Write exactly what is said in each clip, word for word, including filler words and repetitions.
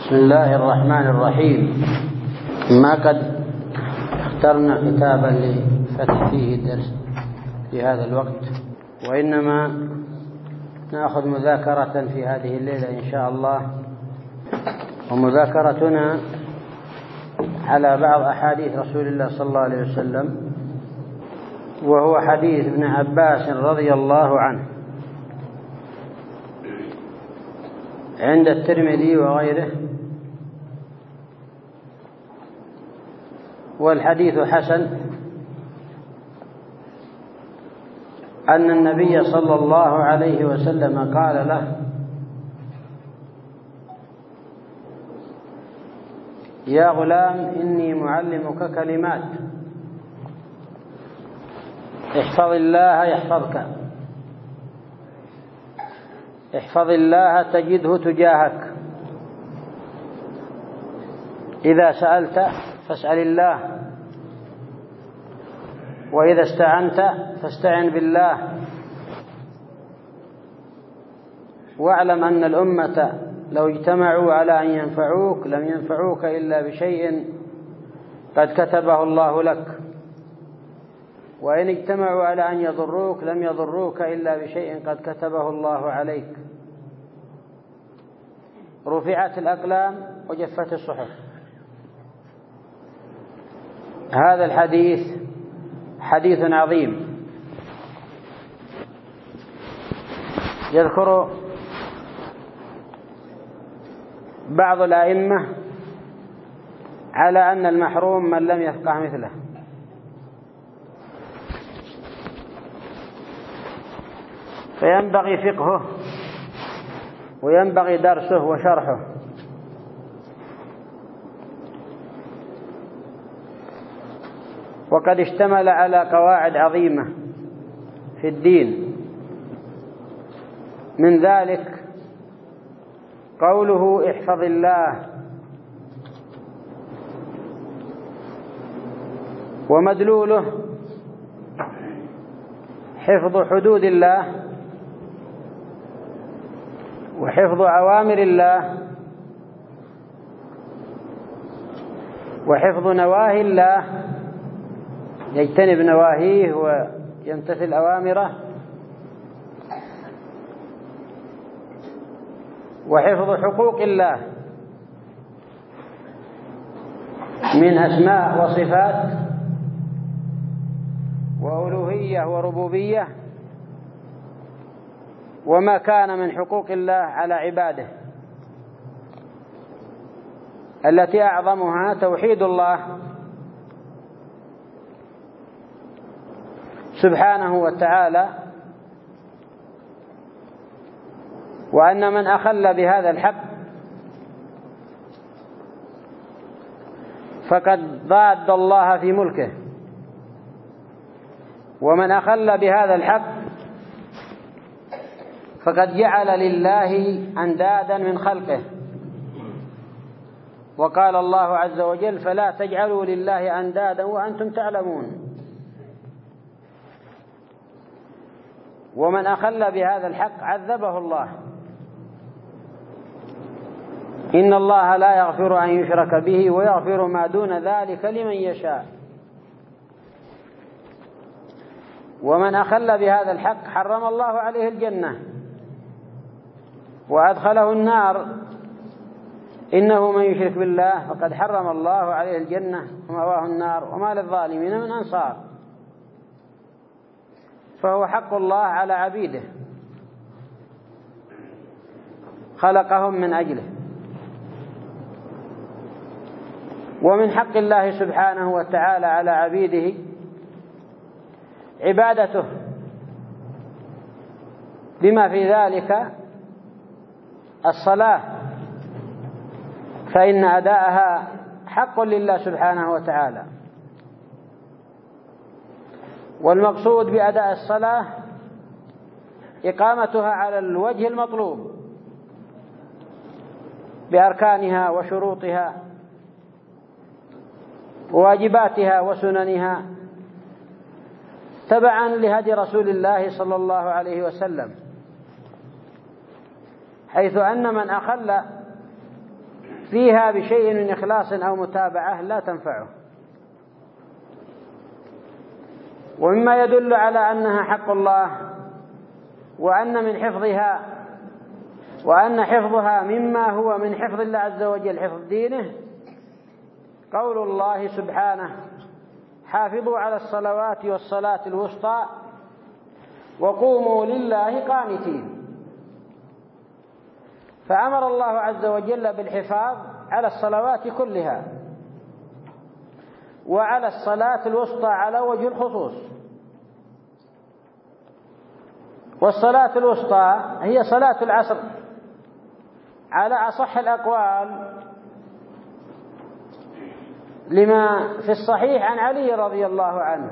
بسم الله الرحمن الرحيم. ما قد اخترنا كتابا لفتح فيه الدرس في هذا الوقت، وإنما نأخذ مذاكرة في هذه الليلة إن شاء الله، ومذاكرتنا على بعض أحاديث رسول الله صلى الله عليه وسلم، وهو حديث ابن عباس رضي الله عنه عند الترمذي وغيره، والحديث حسن، أن النبي صلى الله عليه وسلم قال له: يا غلام إني معلمك كلمات، احفظ الله يحفظك، احفظ الله تجده تجاهك، إذا سألت فاسأل الله، وإذا استعنت فاستعن بالله، واعلم أن الأمة لو اجتمعوا على أن ينفعوك لم ينفعوك إلا بشيء قد كتبه الله لك، وإن اجتمعوا على أن يضروك لم يضروك إلا بشيء قد كتبه الله عليك. رفعت الأقلام وجفت الصحف. هذا الحديث حديث عظيم، يذكر بعض الأئمة على أن المحروم من لم يفقه مثله، فينبغي فقهه وينبغي درسه وشرحه. وقد اشتمل على قواعد عظيمة في الدين، من ذلك قوله احفظ الله، ومدلوله حفظ حدود الله وحفظ أوامر الله وحفظ نواهي الله، يجتنب نواهيه ويمتثل أوامره، وحفظ حقوق الله من أسماء وصفات وألوهية وربوبية، وما كان من حقوق الله على عباده التي أعظمها توحيد الله سبحانه وتعالى، وأن من أخل بهذا الحق فقد ضاد الله في ملكه، ومن أخل بهذا الحق فقد جعل لله أندادا من خلقه. وقال الله عز وجل: فلا تجعلوا لله أندادا وأنتم تعلمون. ومن أخل بهذا الحق عذبه الله. إن الله لا يغفر أن يشرك به ويغفر ما دون ذلك لمن يشاء. ومن أخل بهذا الحق حرم الله عليه الجنة وأدخله النار. إنه من يشرك بالله فقد حرم الله عليه الجنة ومأواه النار وما للظالمين من أنصار. فهو حق الله على عبيده، خلقهم من أجله. ومن حق الله سبحانه وتعالى على عبيده عبادته، بما في ذلك الصلاة، فإن أداءها حق لله سبحانه وتعالى. والمقصود بأداء الصلاة إقامتها على الوجه المطلوب بأركانها وشروطها وواجباتها وسننها، تبعا لهدي رسول الله صلى الله عليه وسلم، حيث أن من أخل فيها بشيء من إخلاص أو متابعة لا تنفعه. ومما يدل على أنها حق الله وأن من حفظها وأن حفظها مما هو من حفظ الله عز وجل حفظ دينه قول الله سبحانه: حافظوا على الصلوات والصلاة الوسطى وقوموا لله قانتين. فأمر الله عز وجل بالحفاظ على الصلوات كلها وعلى الصلاة الوسطى على وجه الخصوص. والصلاة الوسطى هي صلاة العصر على أصح الأقوال، لما في الصحيح عن علي رضي الله عنه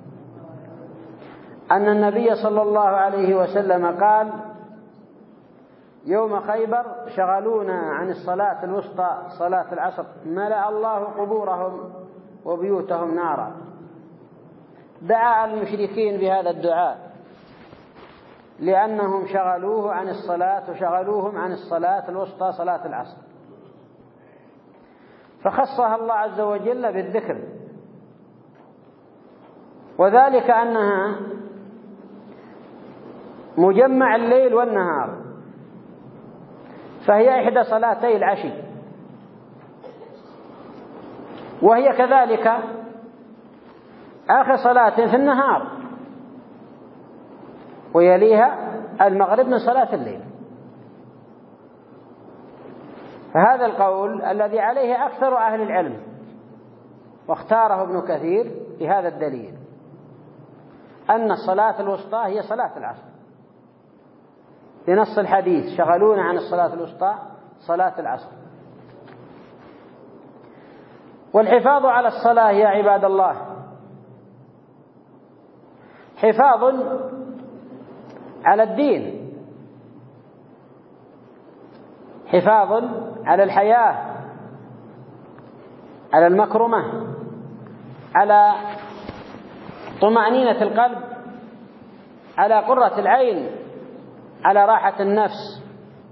أن النبي صلى الله عليه وسلم قال: يوم خيبر شغلونا عن الصلاة الوسطى صلاة العصر ملأ الله قبورهم وبيوتهم نارا. دعا المشركين بهذا الدعاء لأنهم شغلوه عن الصلاة وشغلوهم عن الصلاة الوسطى صلاة العصر، فخصها الله عز وجل بالذكر، وذلك أنها مجمع الليل والنهار، فهي إحدى صلاتي العشي، وهي كذلك آخر صلاة في النهار، ويليها المغرب من صلاة الليل. فهذا القول الذي عليه أكثر أهل العلم، واختاره ابن كثير بهذا الدليل، أن الصلاة الوسطى هي صلاة العصر بنص الحديث: شغلونا عن الصلاة الوسطى صلاة العصر. والحفاظ على الصلاة يا عباد الله حفاظ على الدين، حفاظ على الحياة، على المكرمة، على طمأنينة القلب، على قرة العين، على راحة النفس.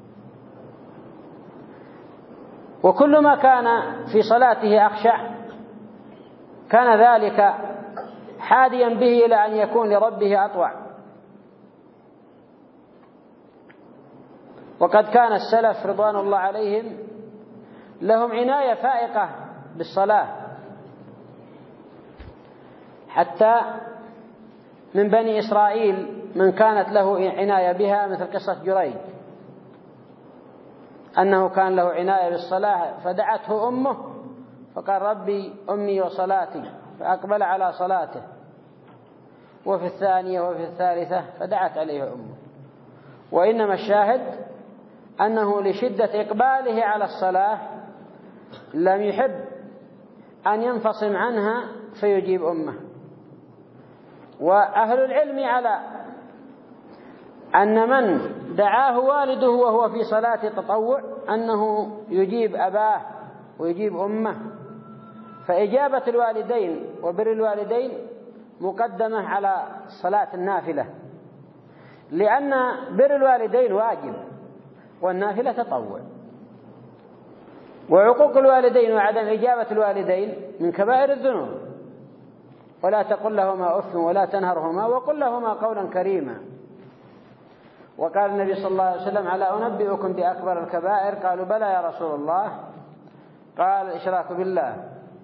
وكل ما كان في صلاته أخشع كان ذلك حاديا به إلى أن يكون لربه أطوع. وقد كان السلف رضوان الله عليهم لهم عناية فائقة بالصلاة، حتى من بني إسرائيل من كانت له عناية بها، مثل قصة جريج أنه كان له عناية بالصلاة فدعته أمه فقال: ربي أمي وصلاتي، فأقبل على صلاته. وفي الثانية وفي الثالثة فدعت عليه أمه. وإنما الشاهد أنه لشدة إقباله على الصلاة لم يحب أن ينفصم عنها فيجيب أمه. وأهل العلم على أن من دعاه والده وهو في صلاة تطوع أنه يجيب أباه ويجيب أمه، فإجابة الوالدين وبر الوالدين مقدمة على صلاة النافلة، لأن بر الوالدين واجب والنافلة تطوع. وعقوق الوالدين وعدم إجابة الوالدين من كبائر الذنوب. ولا تقل لهما أف ولا تنهرهما وقل لهما قولا كريما. وقال النبي صلى الله عليه وسلم: ألا أنبئكم بأكبر الكبائر؟ قالوا: بلى يا رسول الله. قال: الإشراك بالله.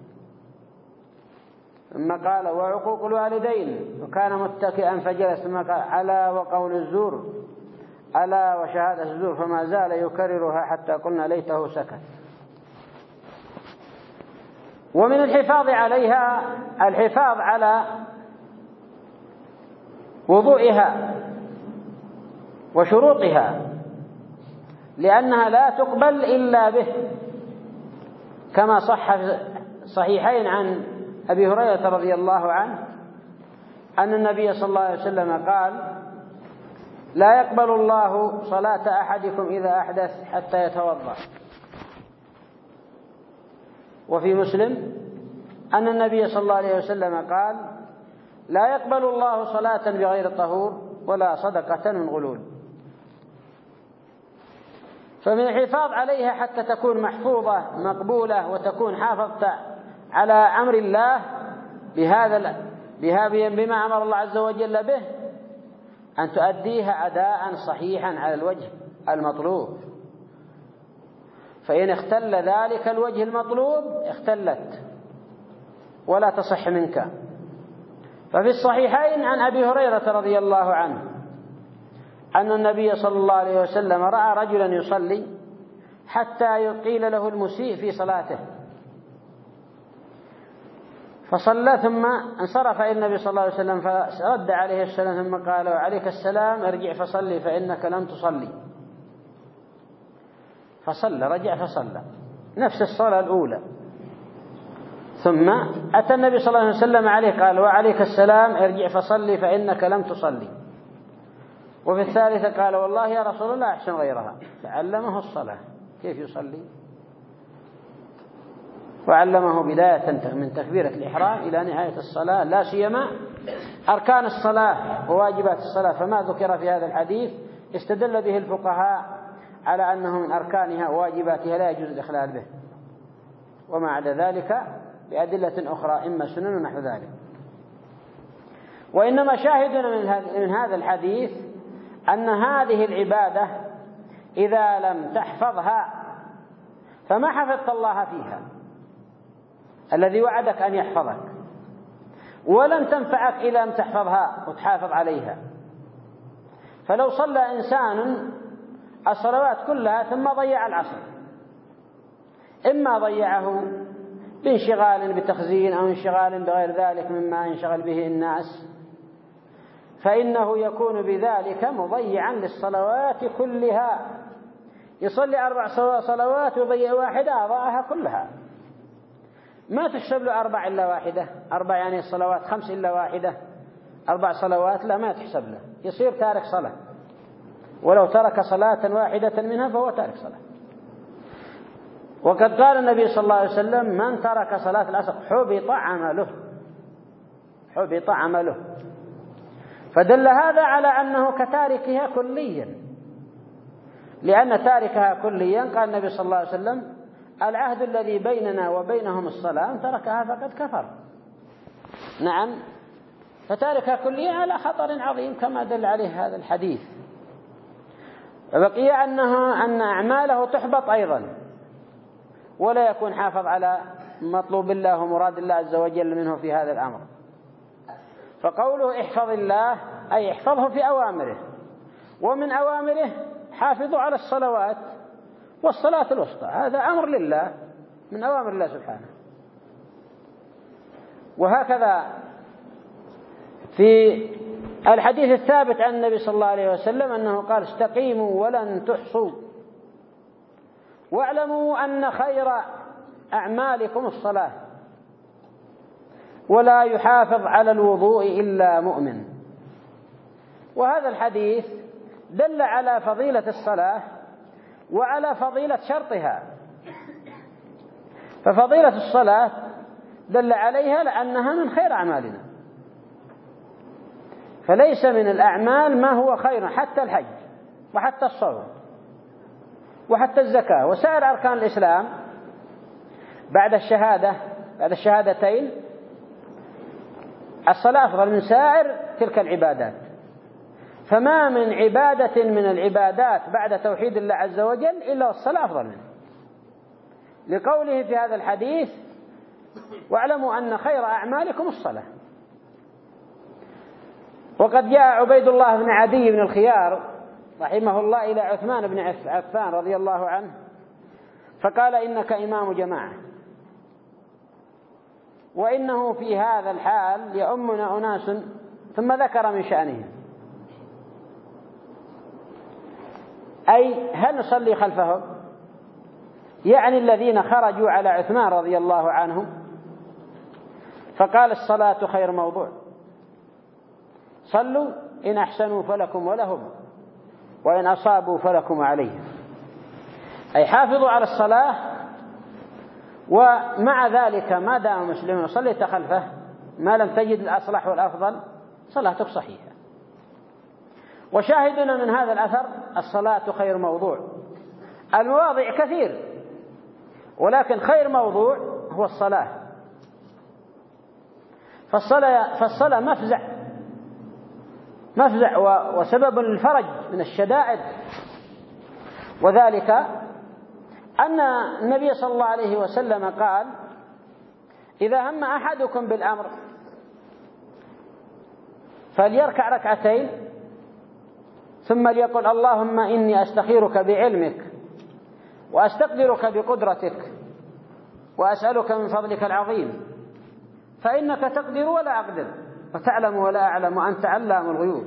ثم قال: وعقوق الوالدين، وكان متكئا فجلس، ثم قال: ألا وقول الزور، ألا وشهادة الزور، فما زال يكررها حتى قلنا ليته سكت. ومن الحفاظ عليها الحفاظ على وضوئها وشروطها، لأنها لا تقبل إلا به، كما صح صحيحين عن أبي هريرة رضي الله عنه أن النبي صلى الله عليه وسلم قال: لا يقبل الله صلاة أحدكم إذا أحدث حتى يتوضأ. وفي مسلم أن النبي صلى الله عليه وسلم قال: لا يقبل الله صلاة بغير طهور ولا صدقة من غلول. فمن الحفاظ عليها حتى تكون محفوظة مقبولة وتكون حافظت على أمر الله بهذا بما أمر الله عز وجل به، أن تؤديها أداء صحيحا على الوجه المطلوب. فإن اختل ذلك الوجه المطلوب اختلت ولا تصح منك. ففي الصحيحين عن أبي هريرة رضي الله عنه أن النبي صلى الله عليه وسلم رأى رجلا يصلي حتى قيل له المسيء في صلاته، فصلى ثم انصرف إلى النبي صلى الله عليه وسلم فرد عليه السلام ثم قال: وعليك السلام، ارجع فصلي فإنك لم تصلي. فصلى، رجع فصلى نفس الصلاة الأولى. ثم أتى النبي صلى الله عليه وسلم عليه قال: وعليك السلام، ارجع فصلي فإنك لم تصلي. وفي الثالثة قال: والله يا رسول الله أحسن غيرها. فعلمه الصلاة كيف يصلي، وعلمه بداية من تكبيرة الإحرام إلى نهاية الصلاة، لا سيما أركان الصلاة وواجبات الصلاة. فما ذكر في هذا الحديث استدل به الفقهاء على أنه من أركانها وواجباتها لا يجوز الإخلال به، وما عدا ذلك بأدلة أخرى إما سنن ونحو ذلك. وإنما شاهدنا من هذا الحديث أن هذه العبادة إذا لم تحفظها فما حفظت الله فيها الذي وعدك أن يحفظك، ولن تنفعك إذا لم تحفظها وتحافظ عليها. فلو صلى إنسان الصلوات كلها ثم ضيع العصر، إما ضيعه بانشغال بتخزين أو انشغال بغير ذلك مما ينشغل به الناس، فإنه يكون بذلك مضيعا للصلوات كلها. يصلي أربع صلوات ويضيع واحدة أضاعها كلها، ما تحسب له أربع إلا واحدة، أربع يعني الصلوات خمس إلا واحدة، أربع صلوات لا ما تحسب له، يصير تارك صلاة، ولو ترك صلاة واحدة منها فهو تارك صلاة. وقد قال النبي صلى الله عليه وسلم: من ترك صلاة العصر حبط عمله، حبط عمله. فدل هذا على أنه كتاركها كليا، لأن تاركها كليا قال النبي صلى الله عليه وسلم: العهد الذي بيننا وبينهم الصلاة، تركها فقد كفر. نعم، فتاركها كليا على خطر عظيم كما دل عليه هذا الحديث. وبقي أنه أن أعماله تحبط أيضا، ولا يكون حافظ على مطلوب الله ومراد الله عز وجل منه في هذا الأمر. فقوله احفظ الله أي احفظه في أوامره، ومن أوامره حافظوا على الصلوات والصلاة الوسطى، هذا أمر لله من أوامر الله سبحانه. وهكذا في الحديث الثابت عن النبي صلى الله عليه وسلم أنه قال: استقيموا ولن تحصوا، واعلموا أن خير أعمالكم الصلاة، ولا يحافظ على الوضوء إلا مؤمن. وهذا الحديث دل على فضيلة الصلاة وعلى فضيلة شرطها. ففضيلة الصلاة دل عليها لأنها من خير أعمالنا، فليس من الأعمال ما هو خير، حتى الحج وحتى الصوم وحتى الزكاة وسائر أركان الإسلام بعد الشهادة بعد الشهادتين الصلاة أفضل من سائر تلك العبادات. فما من عبادة من العبادات بعد توحيد الله عز وجل إلا الصلاة أفضل منه، لقوله في هذا الحديث: واعلموا أن خير أعمالكم الصلاة. وقد جاء عبيد الله بن عدي بن الخيار رحمه الله إلى عثمان بن عفان رضي الله عنه فقال: إنك إمام جماعة، وإنه في هذا الحال يؤمنا أناس، ثم ذكر من شأنهم، أي هل نصلي خلفهم؟ يعني الذين خرجوا على عثمان رضي الله عنهم. فقال: الصلاة خير موضوع، صلوا إن أحسنوا فلكم ولهم، وإن أصابوا فلكم عليهم. أي حافظوا على الصلاة، ومع ذلك ما دام مسلمون صليت خلفه ما لم تجد الأصلح والأفضل صلاتك صحيحة. وشاهدنا من هذا الأثر: الصلاة خير موضوع، المواضع كثير، ولكن خير موضوع هو الصلاة. فالصلاة, فالصلاة مفزع مفزع وسبب للفرج من الشدائد. وذلك أن النبي صلى الله عليه وسلم قال: إذا هم أحدكم بالأمر فليركع ركعتين ثم ليقل: اللهم إني أستخيرك بعلمك وأستقدرك بقدرتك وأسألك من فضلك العظيم، فإنك تقدر ولا أقدر وتعلم ولا أعلم وأنت علام الغيوب.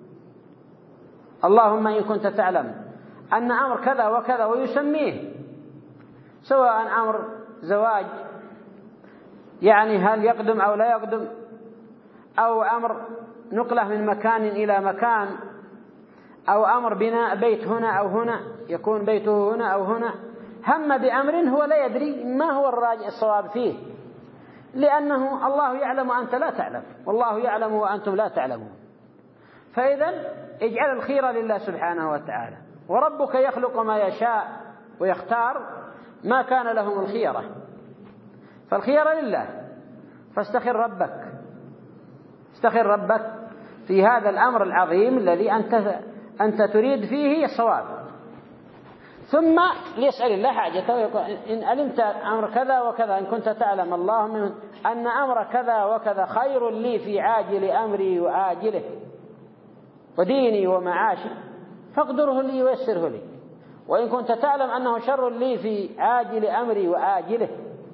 اللهم إن كنت تعلم أن أمر كذا وكذا، ويسميه سواء أمر زواج يعني هل يقدم أو لا يقدم، أو أمر نقله من مكان إلى مكان، أو أمر بناء بيت هنا أو هنا يكون بيته هنا أو هنا، هم بأمر هو لا يدري ما هو الراجع الصواب فيه، لأنه الله يعلم وأنت لا تعلم، والله يعلم وأنتم لا تعلمون. فإذا اجعل الخير لله سبحانه وتعالى، وربك يخلق ما يشاء ويختار، ما كان لهم الخيرة، فالخيرة لله. فاستخر ربك استخر ربك في هذا الأمر العظيم الذي أنت أنت تريد فيه الصواب، ثم ليسأل الله حاجته ويقول: إن علمت أمر كذا وكذا، إن كنت تعلم اللهم أن أمر كذا وكذا خير لي في عاجل أمري وآجله وديني ومعاشي فاقدره لي ويسره لي، وإن كنت تعلم أنه شر لي في عاجل أمري وآجله،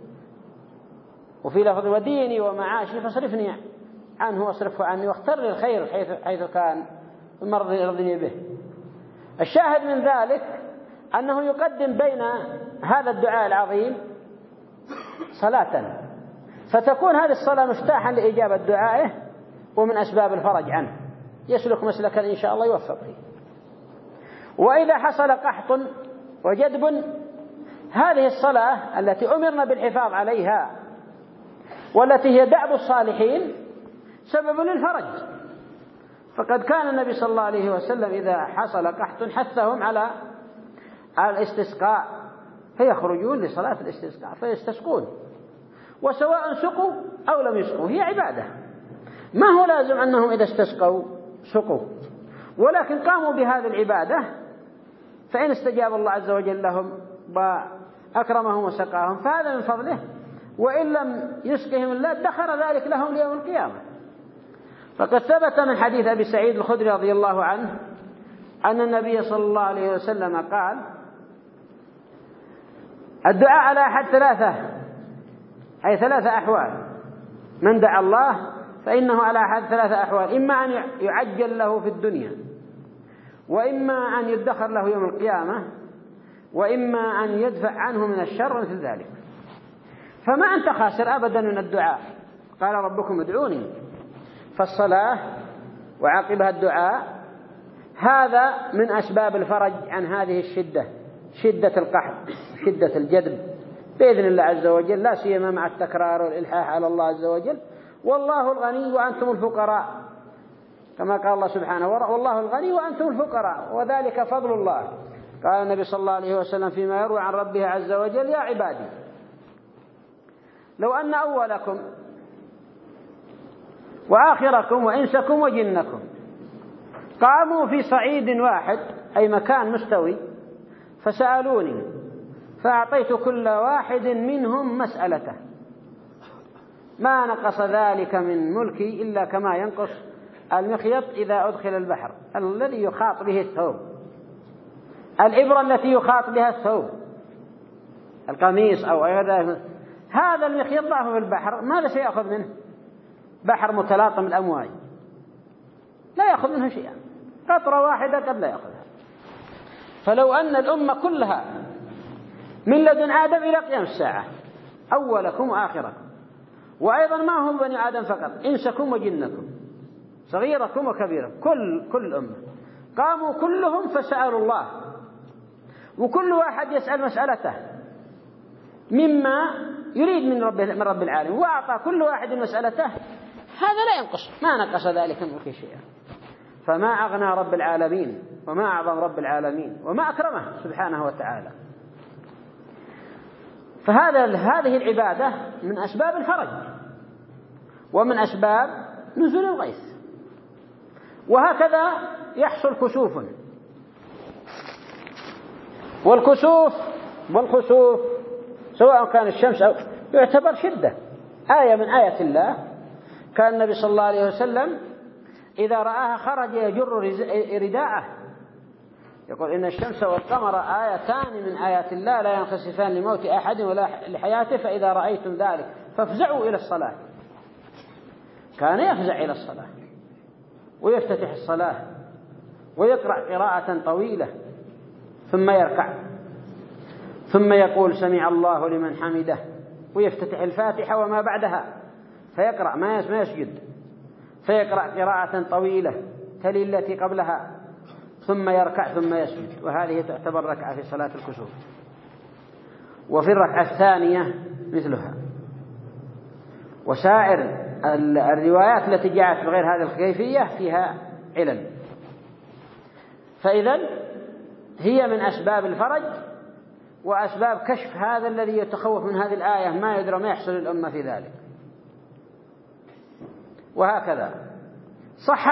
وفي لفظ وديني ومعاشي فاصرفني عنه واصرفه عني، واختر لي الخير حيث, حيث كان ثم ارضني به. الشاهد من ذلك أنه يقدم بين هذا الدعاء العظيم صلاة، فتكون هذه الصلاة مفتاحا لإجابة دعائه ومن أسباب الفرج عنه، يسلك مسلكا إن شاء الله يوفق فيه. وإذا حصل قحط وجدب، هذه الصلاة التي أمرنا بالحفاظ عليها والتي هي دأب الصالحين سبب للفرج. فقد كان النبي صلى الله عليه وسلم إذا حصل قحط حثهم على الاستسقاء، فيخرجون لصلاة الاستسقاء فيستسقون، وسواء سقوا أو لم يسقوا هي عبادة، ما هو لازم أنهم إذا استسقوا سقوا، ولكن قاموا بهذه العبادة، فإن استجاب الله عز وجل لهم وأكرمهم وسقاهم فهذا من فضله، وإن لم يسقهم الله ادخر ذلك لهم ليوم القيامة. فقد ثبت من حديث أبي سعيد الخدري رضي الله عنه أن النبي صلى الله عليه وسلم قال: الدعاء على أحد ثلاثة، أي ثلاثة أحوال، من دعا الله فإنه على أحد ثلاثة أحوال: إما أن يعجل له في الدنيا، وإما أن يدخر له يوم القيامة، وإما أن يدفع عنه من الشر مثل ذلك. فما أنت خاسر أبدا من الدعاء، قال ربكم ادعوني. فالصلاة وعقبها الدعاء هذا من أسباب الفرج عن هذه الشدة، شدة القحط، شدة الجدب، بإذن الله عز وجل، لا سيما مع التكرار والإلحاح على الله عز وجل. والله الغني وأنتم الفقراء، كما قال الله سبحانه: والله الغني وأنتم الفقراء وذلك فضل الله. قال النبي صلى الله عليه وسلم فيما يروي عن ربه عز وجل: يا عبادي لو أن أولكم وآخركم وإنسكم وجنكم قاموا في صعيد واحد، أي مكان مستوي، فسألوني فأعطيت كل واحد منهم مسألته، ما نقص ذلك من ملكي إلا كما ينقص المخيط إذا أدخل البحر، الذي يخاط به الثوب، الإبرة التي يخاط بها الثوب، القميص أو غيره، هذا المخيط ضعه في البحر، ماذا سيأخذ منه؟ بحر متلاطم الأمواج، لا يأخذ منه شيئا، قطرة واحدة قد لا يأخذها. فلو أن الأمة كلها من لدن آدم إلى قيام الساعة، أولكم وآخركم، وأيضا ما هم بني آدم فقط، إنسكم وجنكم، صغيركم وكبيركم، كل كل أمة قاموا كلهم فسألوا الله، وكل واحد يسأل مسألته مما يريد من رب من رب العالمين، وأعطى كل واحد مسألته، هذا لا ينقص، ما نقص ذلك من ملكه شيئا. فما أغنى رب العالمين وما أعظم رب العالمين وما أكرمه سبحانه وتعالى. فهذا هذه العبادة من أسباب الفرج ومن أسباب نزول الغيث. وهكذا يحصل كسوف، والكسوف والخسوف سواء كان الشمس أو يعتبر شدة، آية من آيات الله. كان النبي صلى الله عليه وسلم إذا رآها خرج يجر رداءه، يقول إن الشمس والقمر آيتان من آيات الله لا ينخسفان لموت أحد ولا لحياته، فإذا رأيتم ذلك فافزعوا إلى الصلاة. كان يفزع إلى الصلاة ويفتتح الصلاة ويقرأ قراءة طويلة ثم يركع ثم يقول سمع الله لمن حمده، ويفتتح الفاتحة وما بعدها فيقرأ ما يسجد، فيقرأ قراءة طويلة تلي التي قبلها ثم يركع ثم يسجد. وهذه تعتبر ركعة في صلاة الكسوف. وفي الركعة الثانية مثلها. وسائر الروايات التي جاءت بغير هذه الكيفية فيها علل. فإذا هي من أسباب الفرج وأسباب كشف هذا الذي يتخوف من هذه الآية، ما يدرى ما يحصل الأمة في ذلك. وهكذا صح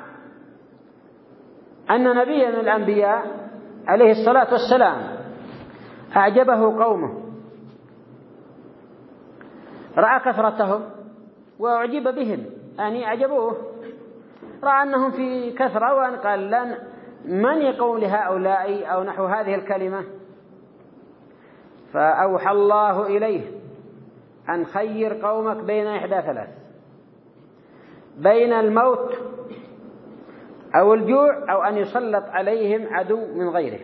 أن نبيا من الأنبياء عليه الصلاة والسلام أعجبه قومه، رأى كثرتهم وأعجب بهم، يعني أعجبوه، رأى أنهم في كثرة وأن قال لن من يقوم لهؤلاء أو نحو هذه الكلمة. فأوحى الله إليه أن خير قومك بين إحدى ثلاث، بين الموت أو الجوع أو أن يسلط عليهم عدو من غيره.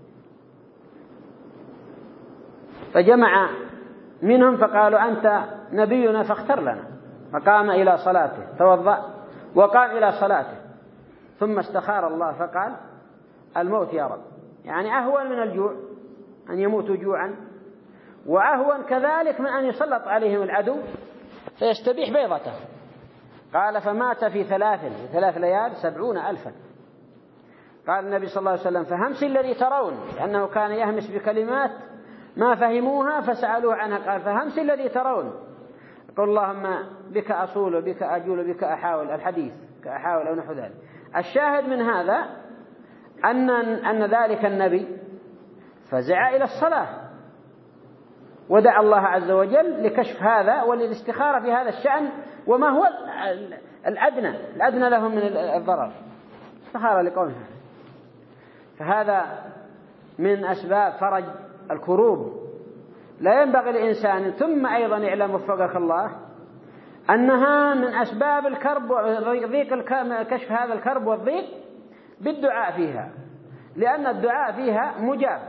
فجمع منهم فقالوا أنت نبينا فاختر لنا، فقام إلى صلاته، توضأ وقام إلى صلاته، ثم استخار الله فقال الموت يا رب، يعني أهون من الجوع أن يموتوا جوعا، وأهون كذلك من أن يسلط عليهم العدو فيستبيح بيضته. قال فمات في ثلاث في ثلاث ليال سبعون ألفا. قال النبي صلى الله عليه وسلم فهمس الذي ترون، لأنه كان يهمس بكلمات ما فهموها فسألوه عنها، قال فهمس الذي ترون، قل اللهم بك أصول وبك أجول وبك أحاول، الحديث كأحاول أو نحو ذلك. الشاهد من هذا أن أن ذلك النبي فزع إلى الصلاة ودعا الله عز وجل لكشف هذا وللاستخارة في هذا الشأن، وما هو الأدنى الأدنى لهم من الضرر، استخارة لقومه. فهذا من أسباب فرج الكروب. لا ينبغي الإنسان، ثم أيضا يعلم وفقك الله أنها من أسباب الكرب وضيق كشف هذا الكرب والضيق بالدعاء فيها، لأن الدعاء فيها مجاب.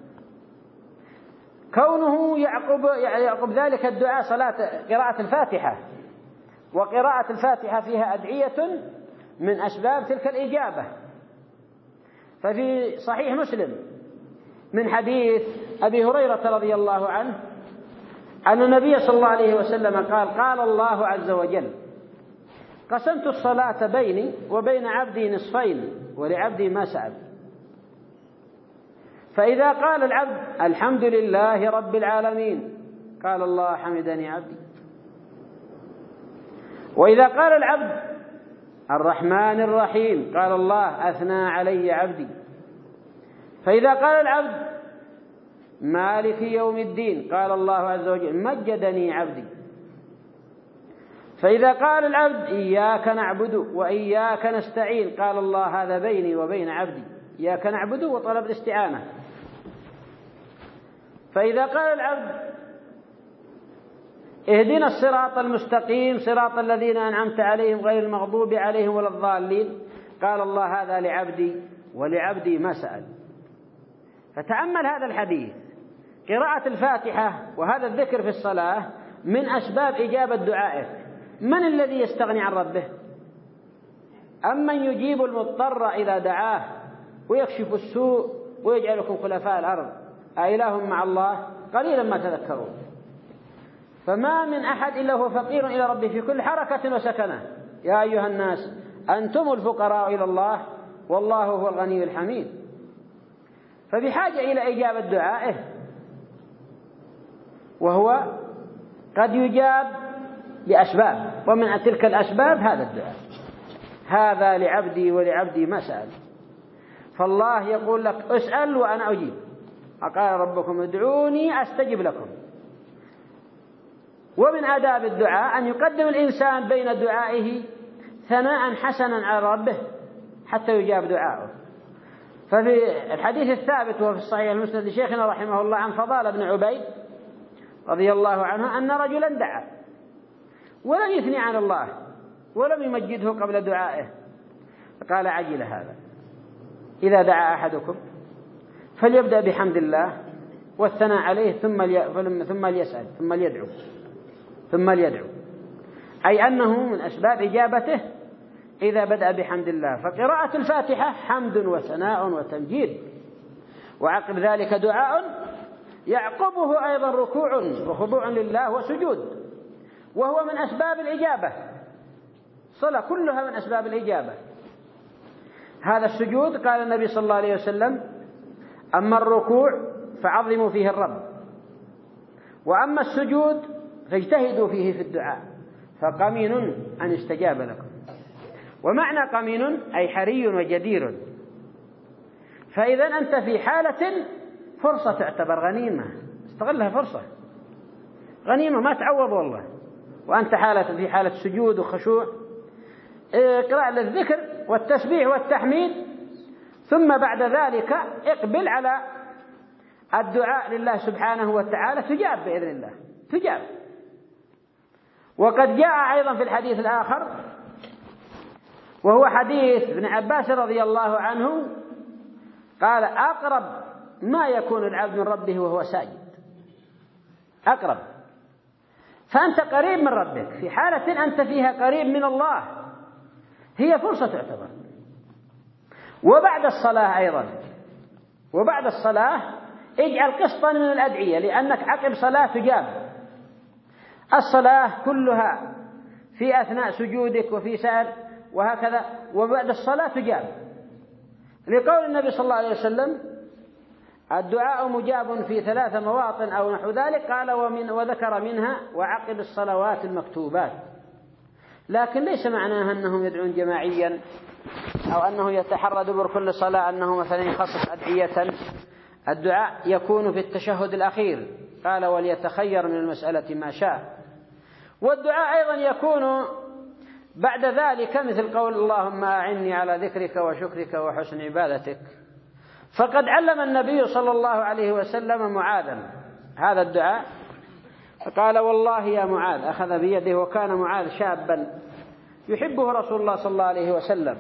كونه يعقب يعقب ذلك الدعاء صلاة قراءة الفاتحة، وقراءة الفاتحة فيها أدعية من أسباب تلك الإجابة. ففي صحيح مسلم من حديث أبي هريرة رضي الله عنه أن النبي صلى الله عليه وسلم قال قال الله عز وجل قسمت الصلاة بيني وبين عبدي نصفين ولعبدي ما سأل، فإذا قال العبد الحمد لله رب العالمين قال الله حمدني عبدي، وإذا قال العبد الرحمن الرحيم قال الله أثنى علي عبدي، فإذا قال العبد مالك يوم الدين قال الله عز وجل مجدني عبدي، فإذا قال العبد إياك نعبد وإياك نستعين قال الله هذا بيني وبين عبدي، إياك نعبد وطلب الاستعانة. فإذا قال العبد اهدنا الصراط المستقيم صراط الذين أنعمت عليهم غير المغضوب عليهم ولا الضالين قال الله هذا لعبدي ولعبدي ما سأل. فتأمل هذا الحديث، قراءة الفاتحة وهذا الذكر في الصلاة من أسباب إجابة دعائك. من الذي يستغني عن ربه؟ أمن يجيب المضطر إذا دعاه ويكشف السوء ويجعلكم خلفاء الأرض أإله مع الله قليلا ما تذكرون. فما من أحد إلا هو فقير إلى ربه في كل حركة وسكنة. يا أيها الناس أنتم الفقراء إلى الله والله هو الغني الحميد. فبحاجة إلى إجابة دعائه. وهو قد يجاب بأسباب، ومن تلك الأسباب هذا الدعاء: هذا لعبدي ولعبدي ما سأل. فالله يقول لك اسأل وأنا أجيب، قال ربكم ادعوني أستجب لكم. ومن آداب الدعاء أن يقدم الإنسان بين دعائه ثناء حسنا على ربه حتى يجاب دعاءه. ففي الحديث الثابت وفي الصحيح المسند لشيخنا رحمه الله عن فضالة بن عبيد رضي الله عنه أن رجلا دعا ولم يثني عن الله ولم يمجده قبل دعائه، فقال: عجل هذا، إذا دعا أحدكم فليبدأ بحمد الله والثناء عليه ثم ثم ليسأل ثم ليدعو ثم ليدعو، أي أنه من أسباب إجابته إذا بدأ بحمد الله. فقراءة الفاتحة حمد وثناء وتمجيد، وعقب ذلك دعاء يعقبه أيضا ركوع وخضوع لله وسجود، وهو من أسباب الإجابة. صلاة كلها من أسباب الإجابة. هذا السجود قال النبي صلى الله عليه وسلم: أما الركوع فعظموا فيه الرب، وأما السجود فاجتهدوا فيه في الدعاء، فقمين أن استجاب لكم. ومعنى قمين أي حري وجدير. فإذا أنت في حالة فرصة تعتبر غنيمة، استغلها فرصة غنيمة ما تعوض والله، وأنت حالة في حالة سجود وخشوع، اقرأ للذكر والتسبيح والتحميد، ثم بعد ذلك اقبل على الدعاء لله سبحانه وتعالى، تجاب بإذن الله، تجاب. وقد جاء أيضا في الحديث الآخر وهو حديث ابن عباس رضي الله عنه قال: أقرب ما يكون العبد من ربه وهو ساجد. أقرب، فأنت قريب من ربك في حالة أنت فيها قريب من الله، هي فرصة تعتبر. وبعد الصلاة أيضا، وبعد الصلاة اجعل قسطا من الأدعية، لأنك عقب صلاة تجاب. الصلاة كلها في أثناء سجودك وفي سائر وهكذا، وبعد الصلاة تجاب، لقول النبي صلى الله عليه وسلم: الدعاء مجاب في ثلاث مواطن أو نحو ذلك، قال ومن وذكر منها وعقب الصلوات المكتوبات. لكن ليس معناها أنهم يدعون جماعيا أو أنه يتحرى دبر كل صلاة أنه مثلا يخصص أدعية. الدعاء يكون في التشهد الأخير، قال: وليتخير من المسألة ما شاء. والدعاء أيضا يكون بعد ذلك مثل قول: اللهم أعني على ذكرك وشكرك وحسن عبادتك. فقد علم النبي صلى الله عليه وسلم معاذا هذا الدعاء، فقال: والله يا معاذ، أخذ بيده وكان معاذ شابا يحبه رسول الله صلى الله عليه وسلم،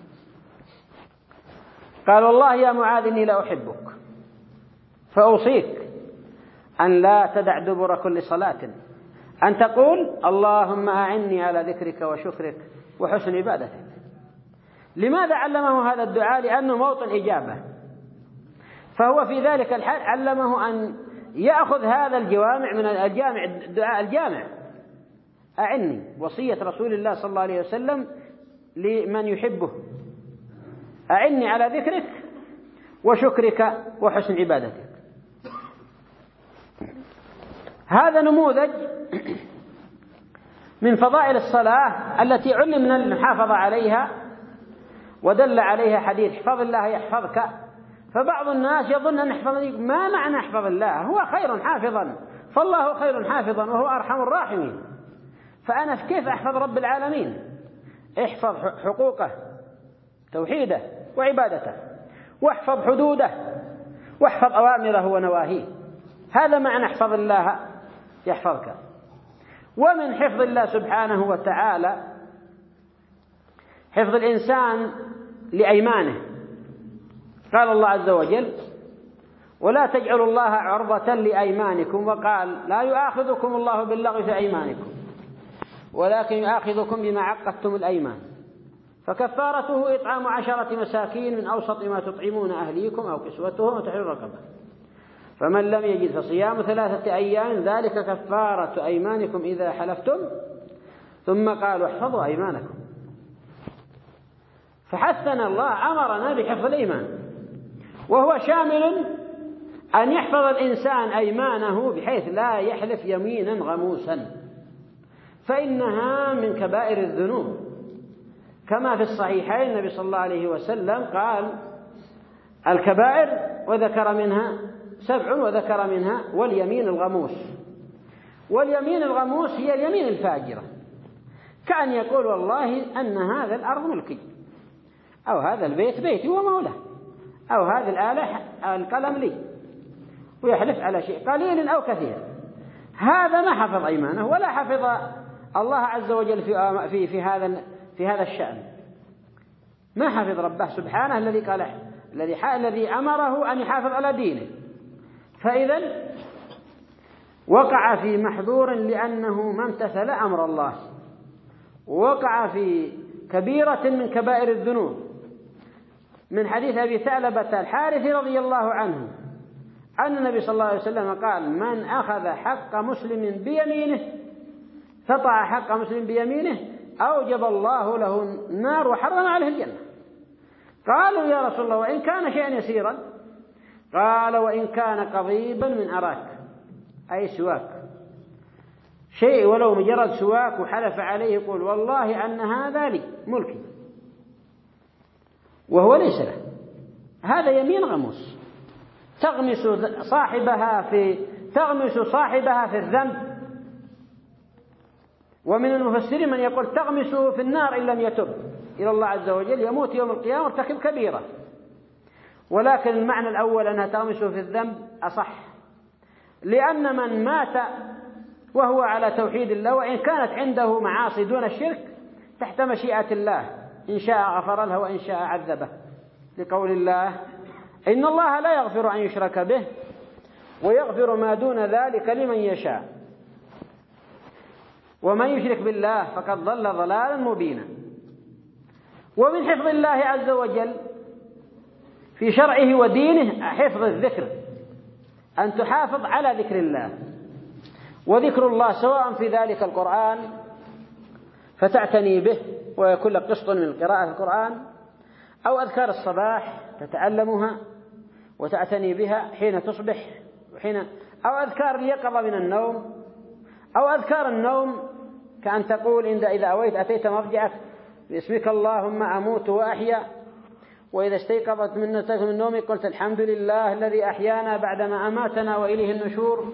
قال: والله يا معاذ إني لا أحبك، فأوصيك أن لا تدع دبر كل صلاة أن تقول: اللهم أعني على ذكرك وشكرك وحسن عبادتك. لماذا علمه هذا الدعاء؟ لأنه موطن إجابة، فهو في ذلك الحال علمه أن يأخذ هذا الجوامع من الجامع، الدعاء الجامع: أعني، وصية رسول الله صلى الله عليه وسلم لمن يحبه: أعني على ذكرك وشكرك وحسن عبادتك. هذا نموذج من فضائل الصلاة التي علمنا المحافظة عليها، ودل عليها حديث: احفظ الله يحفظك. فبعض الناس يظن أن احفظ الله، ما معنى احفظ الله؟ هو خير حافظا، فالله خير حافظا وهو أرحم الراحمين. فأنا كيف أحفظ رب العالمين؟ احفظ حقوقه، توحيده وعبادته، واحفظ حدوده، واحفظ أوامره ونواهيه. هذا معنى احفظ الله يحفظك. ومن حفظ الله سبحانه وتعالى حفظ الإنسان لأيمانه. قال الله عز وجل: ولا تجعلوا الله عرضة لأيمانكم، وقال: لا يؤاخذكم الله باللغو في أيمانكم ولكن يؤاخذكم بما عقدتم الأيمان، فكفارته إطعام عشرة مساكين من أوسط ما تطعمون أهليكم أو كسوتهم وتحرير رقبة، فمن لم يجد فصيام ثلاثة أيام ذلك كفارة أيمانكم إذا حلفتم. ثم قالوا: احفظوا أيمانكم. فحثنا الله، أمرنا بحفظ الإيمان، وهو شامل أن يحفظ الإنسان أيمانه بحيث لا يحلف يمينا غموسا، فإنها من كبائر الذنوب، كما في الصحيحين النبي صلى الله عليه وسلم قال الكبائر وذكر منها سبع وذكر منها واليمين الغموس. واليمين الغموس هي اليمين الفاجرة، كأن يقول والله أن هذا الأرض ملكي، أو هذا البيت بيتي ومولاه، أو هذه الآلة القلم لي، ويحلف على شيء قليل أو كثير. هذا ما حفظ أيمانه ولا حفظ الله عز وجل في في في هذا في هذا الشأن، ما حفظ ربه سبحانه الذي قال الذي الذي أمره أن يحافظ على دينه. فإذا وقع في محظور لأنه ما امتثل أمر الله، ووقع في كبيرة من كبائر الذنوب. من حديث أبي ثعلبة الحارثي رضي الله عنه أن النبي صلى الله عليه وسلم قال من أخذ حق مسلم بيمينه فطع حق مسلم بيمينه أوجب الله له النار وحرم عليه الجنة. قالوا يا رسول الله وإن كان شيئا يسيرا؟ قال وإن كان قضيبا من أراك، أي سواك، شيء ولو مجرد سواك وحلف عليه يقول والله أن هذا لي ملكي وهو ليس له، هذا يمين غموس تغمس صاحبها في تغمس صاحبها في الذنب. ومن المفسرين من يقول تغمسه في النار إن لم يتب إلى الله عز وجل، يموت يوم القيامة ارتكب كبيرة. ولكن المعنى الأول أنها تغمسه في الذنب أصح، لأن من مات وهو على توحيد الله وإن كانت عنده معاصي دون الشرك تحت مشيئة الله، إن شاء غفر له وإن شاء عذبه، لقول الله إن الله لا يغفر أن يشرك به ويغفر ما دون ذلك لمن يشاء ومن يشرك بالله فقد ضل ضلالا مبينا. ومن حفظ الله عز وجل في شرعه ودينه حفظ الذكر، أن تحافظ على ذكر الله، وذكر الله سواء في ذلك القرآن فتعتني به ويكون لك قسط من قراءة القرآن، أو أذكار الصباح تتعلمها وتعتني بها حين تصبح وحين، أو أذكار اليقظة من النوم، أو أذكار النوم كأن تقول إن إذا أويت أتيت مرجعك باسمك اللهم أموت وأحيا، وإذا استيقظت من النوم قلت الحمد لله الذي أحيانا بعدما أماتنا وإليه النشور.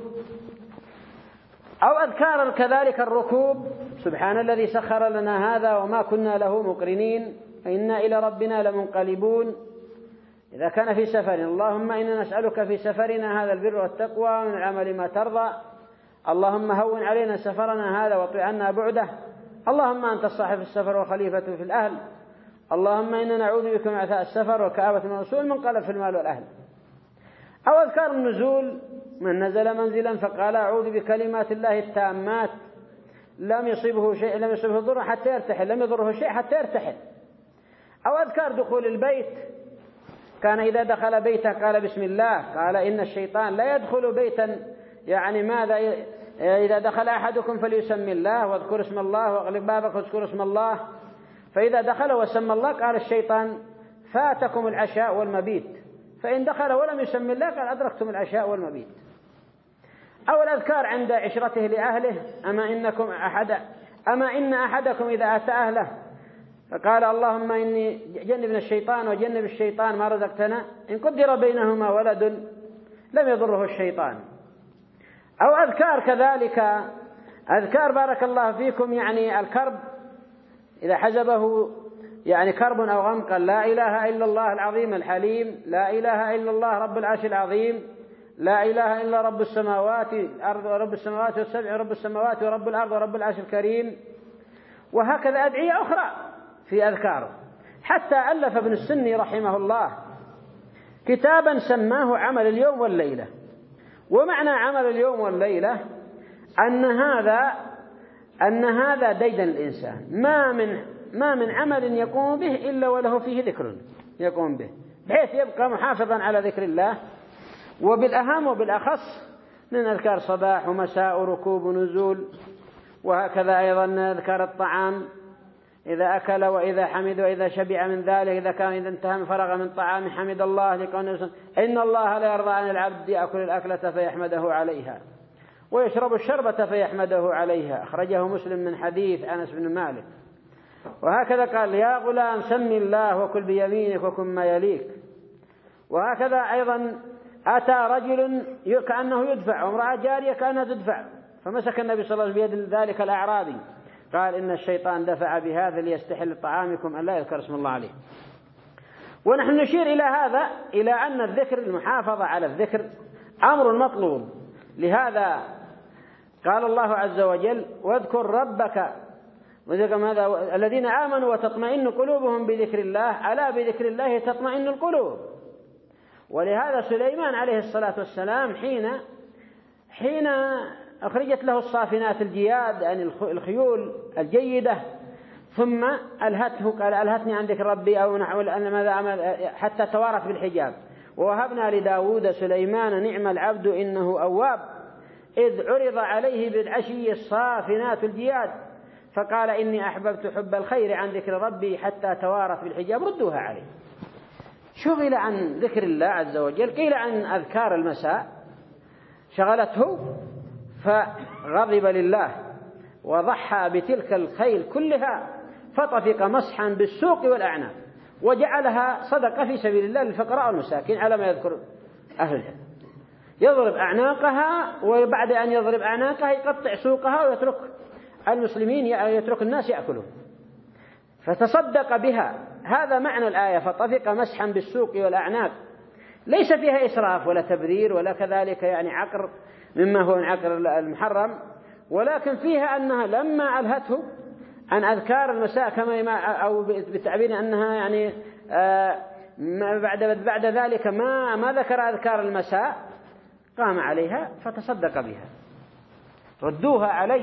أو أذكار كذلك الركوب سبحان الذي سخر لنا هذا وما كنا له مقرنين إنا إلى ربنا لمنقلبون. إذا كان في سفر اللهم إنا نسألك في سفرنا هذا البر والتقوى من العمل ما ترضى، اللهم هون علينا سفرنا هذا واطع عنا بعده، اللهم أنت الصاحب السفر وخليفة في الأهل، اللهم إنا نعوذ بك من عثاء السفر وكآبة الموصول منقلب في المال والأهل. أو أذكار النزول من نزل منزلا فقال أعوذ بكلمات الله التامات لم يصيبه شيء لم يصيبه ضر حتى يرتحل لم يضره شيء حتى يرتحل. أو أذكار دخول البيت كان إذا دخل بيته قال بسم الله، قال إن الشيطان لا يدخل بيتا يعني ماذا إذا دخل أحدكم فليسمي الله واذكر اسم الله واغلق بابك واذكر اسم الله، فإذا دخل وسمى الله قال الشيطان فاتكم العشاء والمبيت، فإن دخل ولم يسمي الله قال أدركتم العشاء والمبيت. أو الأذكار عند عشرته لأهله أما إنكم أحد أما إن أحدكم إذا أتى أهله فقال اللهم إني جنبنا الشيطان وجنب الشيطان ما رزقتنا إن قدر بينهما ولد لم يضره الشيطان. أو أذكار كذلك أذكار بارك الله فيكم يعني الكرب إذا حجبه يعني كرب أو غم قال لا إله إلا الله العظيم الحليم، لا إله إلا الله رب العرش العظيم، لا إله إلا رب السماوات الأرض ورب السماوات والسبع ورب السماوات ورب الأرض ورب العرش الكريم. وهكذا أدعية أخرى في أذكاره. حتى ألف ابن السني رحمه الله كتابا سماه عمل اليوم والليلة. ومعنى عمل اليوم والليلة أن هذا أن هذا ديدن الإنسان، ما من ما من عمل يقوم به إلا وله فيه ذكر يقوم به، بحيث يبقى محافظا على ذكر الله. وبالأهم وبالأخص من أذكار صباح ومساء وركوب ونزول، وهكذا أيضا أذكار الطعام إذا أكل وإذا حمد وإذا شبع من ذلك، إذا كان إذا انتهى من فرغ من طعام حمد الله لقوله إن الله لا يرضى عن العبد يأكل الأكلة فيحمده عليها ويشرب الشربة فيحمده عليها. أخرجه مسلم من حديث أنس بن مالك. وهكذا قال يا غلام سم الله وكل بيمينك وكن ما يليك. وهكذا أيضا أتى رجل كأنه يدفع وامرأة جارية كأنها تدفع، فمسك النبي صلى الله عليه وسلم بيد ذلك الأعرابي قال إن الشيطان دفع بهذا ليستحل طعامكم أن لا يذكر اسم الله عليه. ونحن نشير إلى هذا، إلى أن الذكر، المحافظة على الذكر أمر مطلوب. لهذا قال الله عز وجل واذكر ربك الذين آمنوا وتطمئن قلوبهم بذكر الله ألا بذكر الله تطمئن القلوب. ولهذا سليمان عليه الصلاة والسلام حين حين أخرجت له الصافنات الجياد يعني الخيول الجيدة ثم ألهته قال ألهتني عن ذكر ربي أو نحو أن ماذا عمل حتى توارت بالحجاب. ووهبنا لداود سليمان نعم العبد إنه أواب إذ عرض عليه بالعشي الصافنات الجياد فقال إني أحببت حب الخير عن ذكر ربي حتى توارت بالحجاب ردوها عليه. شغل عن ذكر الله عز وجل، قيل عن أذكار المساء شغلته فغضب لله وضحى بتلك الخيل كلها فطفق مسحا بالسوق والأعناق وجعلها صدقة في سبيل الله للفقراء والمساكين على ما يذكر أهل العلم. يضرب أعناقها وبعد أن يضرب أعناقها يقطع سوقها ويترك المسلمين يترك الناس يأكلون فتصدق بها. هذا معنى الآية فطفق مسحا بالسوق والأعناق. ليس فيها إسراف ولا تبذير ولا كذلك يعني عقر مما هو عقر المحرم، ولكن فيها أنها لما ألهته عن أذكار المساء كما أو بالتعبير أنها يعني آه بعد بعد ذلك ما ما ذكر أذكار المساء قام عليها فتصدق بها ردوها عليه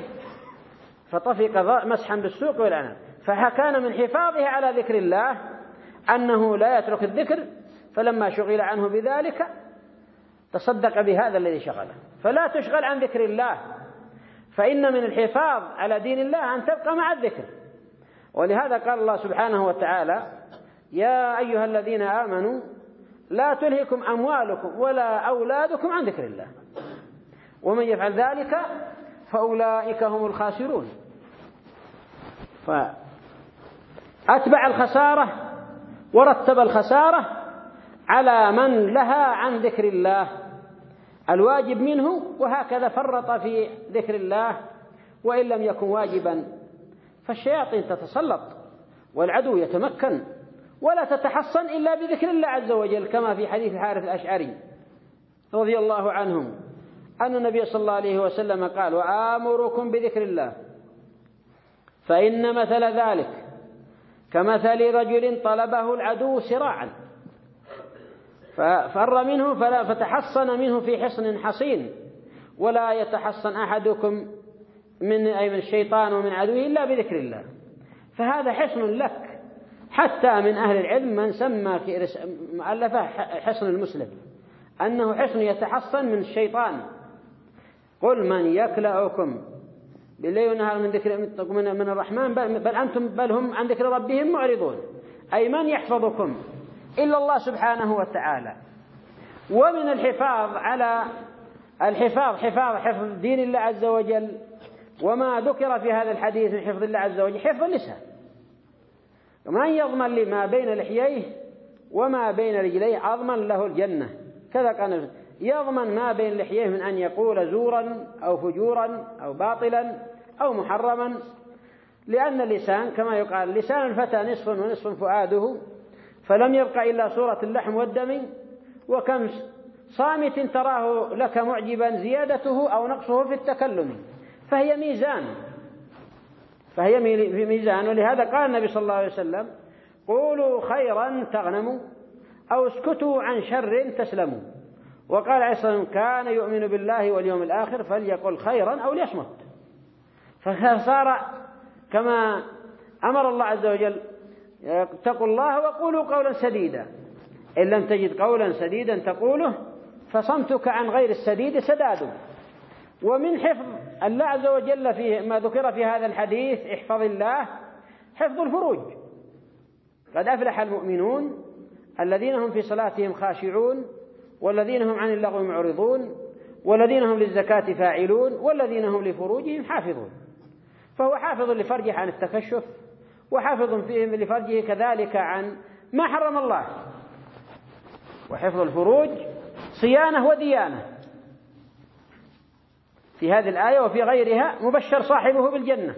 فطفق مسحا بالسوق والأعناق. فكان من حفاظه على ذكر الله أنه لا يترك الذكر، فلما شغل عنه بذلك تصدق بهذا الذي شغله. فلا تشغل عن ذكر الله، فإن من الحفاظ على دين الله أن تبقى مع الذكر. ولهذا قال الله سبحانه وتعالى يا أيها الذين آمنوا لا تلهكم أموالكم ولا أولادكم عن ذكر الله ومن يفعل ذلك فأولئك هم الخاسرون. فأتبع الخسارة ورتب الخسارة على من لها عن ذكر الله الواجب منه، وهكذا فرط في ذكر الله وإن لم يكن واجبا فالشياطين تتسلط والعدو يتمكن ولا تتحصن إلا بذكر الله عز وجل، كما في حديث الحارث الأشعري رضي الله عنهم أن النبي صلى الله عليه وسلم قال وآمركم بذكر الله فإن مثل ذلك كمثل رجل طلبه العدو سراعا ففر منه فلا فتحصن منه في حصن حصين ولا يتحصن أحدكم من أي من الشيطان ومن عدوه إلا بذكر الله. فهذا حصن لك. حتى من أهل العلم من سمى في مؤلفة حصن المسلم أنه حصن يتحصن من الشيطان. قل من يكلأكم بالليل والنهار من ذكر من الرحمن بل أنتم بل هم عن ذكر ربهم معرضون، أي من يحفظكم إلا الله سبحانه وتعالى. ومن الحفاظ على الحفاظ حفاظ حفظ دين الله عز وجل وما ذكر في هذا الحديث من حفظ الله عز وجل حفظ اللسان. ومن يضمن لما بين لحييه وما بين رجليه أضمن له الجنة. كذا كان يضمن ما بين لحييه من أن يقول زورا أو فجورا أو باطلا أو محرما، لأن اللسان كما يقال لسان الفتى نصف ونصف فؤاده فلم يبق إلا صورة اللحم والدم وكم صامت تراه لك معجبا زيادته أو نقصه في التكلم. فهي ميزان فهي ميزان ولهذا قال النبي صلى الله عليه وسلم قولوا خيرا تغنموا أو اسكتوا عن شر تسلموا. وقال عليه الصلاة والسلام كان يؤمن بالله واليوم الآخر فليقل خيرا أو ليصمت. فصار كما أمر الله عز وجل اتقوا الله وقولوا قولا سديدا، إن لم تجد قولا سديدا تقوله فصمتك عن غير السديد سداد. ومن حفظ الله عز وجل في ما ذكر في هذا الحديث احفظ الله حفظ الفروج. قد أفلح المؤمنون الذين هم في صلاتهم خاشعون والذين هم عن اللغو معرضون والذين هم للزكاة فاعلون والذين هم لفروجهم حافظون. فهو حافظ لفرجه عن التكشف، وحافظ فيهم لفرجه كذلك عن ما حرم الله. وحفظ الفروج صيانة وديانة. في هذه الآية وفي غيرها مبشر صاحبه بالجنة،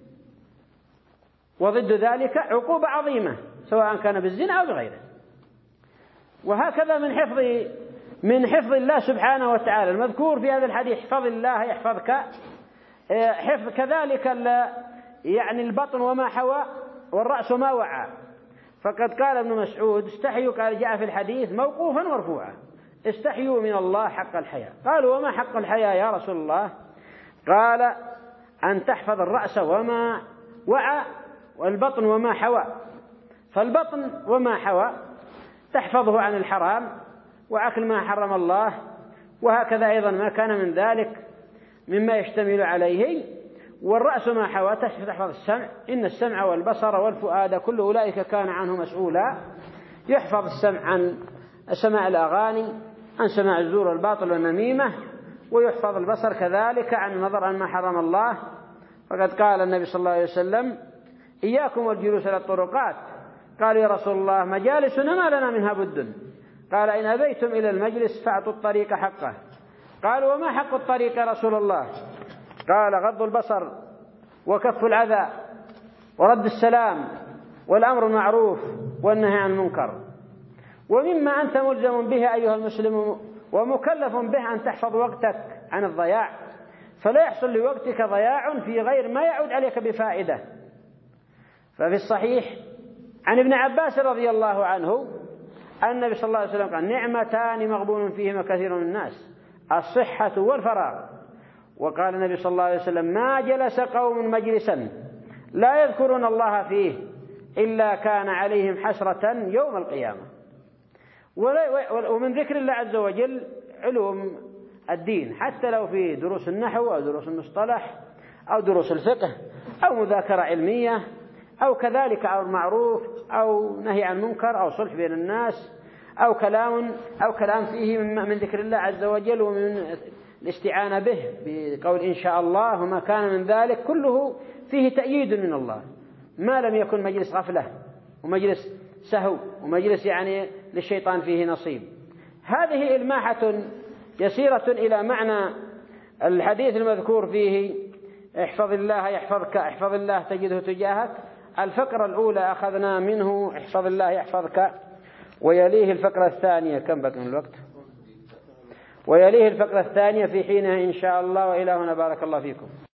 وضد ذلك عقوبة عظيمة سواء كان بالزنا أو بغيره. وهكذا من حفظ من حفظ الله سبحانه وتعالى المذكور في هذا الحديث، احفظ الله يحفظك، حفظ كذلك يعني البطن وما حوى والرأس وما وعى. فقد قال ابن مسعود استحيوا، قال جاء في الحديث موقوفا مرفوعا، استحيوا من الله حق الحياء. قالوا وما حق الحياء يا رسول الله؟ قال أن تحفظ الرأس وما وعى والبطن وما حوى. فالبطن وما حوى تحفظه عن الحرام وأكل ما حرم الله، وهكذا أيضا ما كان من ذلك مما يشتمل عليه. والرأس ما حوى تحفظ السمع، إن السمع والبصر والفؤاد كل أولئك كان عنه مسؤولا. يحفظ السمع عن سماع الأغاني، عن سماع الزور والباطل والنميمة، ويحفظ البصر كذلك عن النظر عن ما حرم الله. فقد قال النبي صلى الله عليه وسلم إياكم والجلوس على الطرقات. قال يا رسول الله مجالسنا ما لنا منها بد. قال إن أبيتم إلى المجلس فأعطوا الطريق حقه. قالوا وما حق الطريق يا رسول الله؟ قال غض البصر وكف الأذى ورد السلام والأمر المعروف والنهي عن المنكر. ومما أنت ملزم به أيها المسلم ومكلف به أن تحفظ وقتك عن الضياع، فلا يحصل لوقتك ضياع في غير ما يعود عليك بفائدة. ففي الصحيح عن ابن عباس رضي الله عنه أن النبي صلى الله عليه وسلم قال نعمتان مغبون فيهما كثير من الناس، الصحة والفراغ. وقال النبي صلى الله عليه وسلم ما جلس قوم مجلسا لا يذكرون الله فيه إلا كان عليهم حسرة يوم القيامة. ومن ذكر الله عز وجل علوم الدين، حتى لو في دروس النحو أو دروس المصطلح أو دروس الفقه أو مذاكرة علمية أو كذلك أو معروف أو نهي عن منكر أو صلح بين الناس أو كلام أو كلام فيه من ذكر الله عز وجل ومن الاستعانة به بقول إن شاء الله وما كان من ذلك، كله فيه تأييد من الله، ما لم يكن مجلس غفلة ومجلس سهو ومجلس يعني للشيطان فيه نصيب. هذه إلماحة يسيرة إلى معنى الحديث المذكور فيه احفظ الله يحفظك، احفظ الله تجده تجاهك. الفقرة الأولى أخذنا منه احفظ الله يحفظك، ويليه الفقرة الثانية كم بقى من الوقت؟ ويليه الفقرة الثانية في حينها إن شاء الله. وإلى هنا بارك الله فيكم.